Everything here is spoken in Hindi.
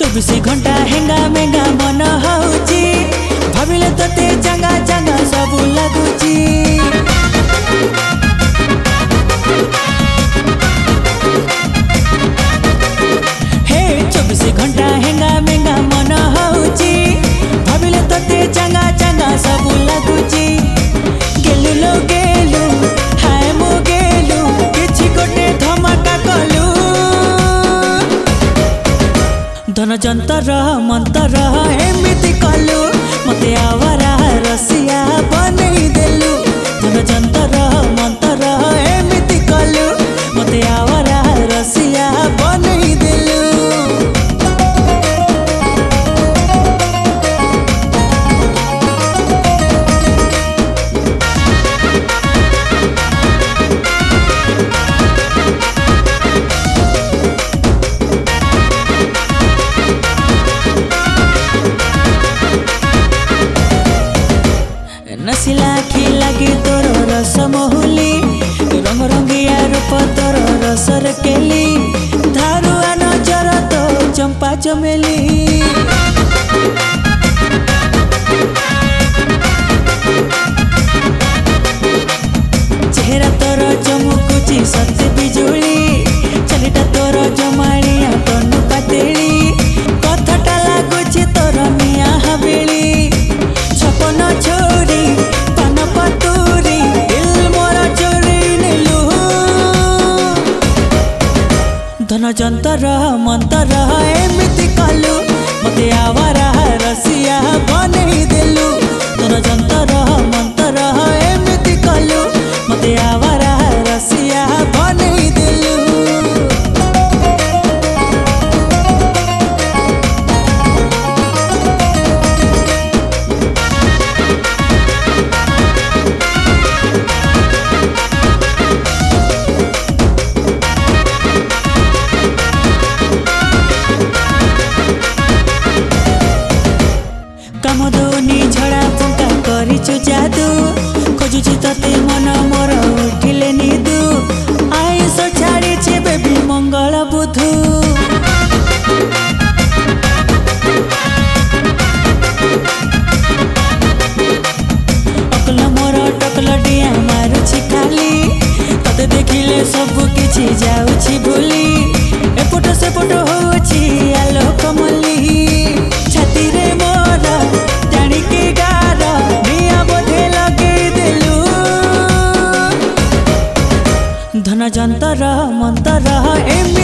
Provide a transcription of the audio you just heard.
24 घंटा हेंगा मेंगा मन होउची भाविले तते चंगा चंगा सब लागुची। हे 24 घंटा हेंगा मेंगा मन होउची भाविले तते चंगा चंगा सब लागुची। गेलु लो गेलु हाय मो गेलु किछि गोटे धमाका कलु धन जंतर मंतर एमिति कलु मते आवारा रसिया बनई देलु। धन जंतर मंतर एमिति कलु मते आवारा रसिया बनई देलु। नसिला खी लगी तोर रस महुली रंग रंगिया रूप तोर रसर केली धारुआ नजर तो चंपा चमेली। चेहरा तोर चमुकुची सत्य बिजुली चलिटा तोर जमाणिया तनु पातेली कथटा लागुची तोर मिया हवेली। छपन छोरी पान पतुरी दिल मोरा चोरी नेलु धन जंतर मंतर एमिति कलु मते आवारा रसिया बनई देलु। धन जंतर मंतर एमिति कलु मते आवारा रसिया बनई देलु। कामदोनी झड़ा फुंका करिछु जादू खोजुछि तते मन मोर उठिले निदू आयुष छाड़िछि बेबी मंगल बुधु। अकल मोर टकल डिया मारुछि खाली तते देखिले सब किछि जाउछि भूली एपट सेपट होउछि आलोक मल्ली छाती रे मोर जानिके गार निया बोधे लगे देलु। धन जंतर मंतर एमि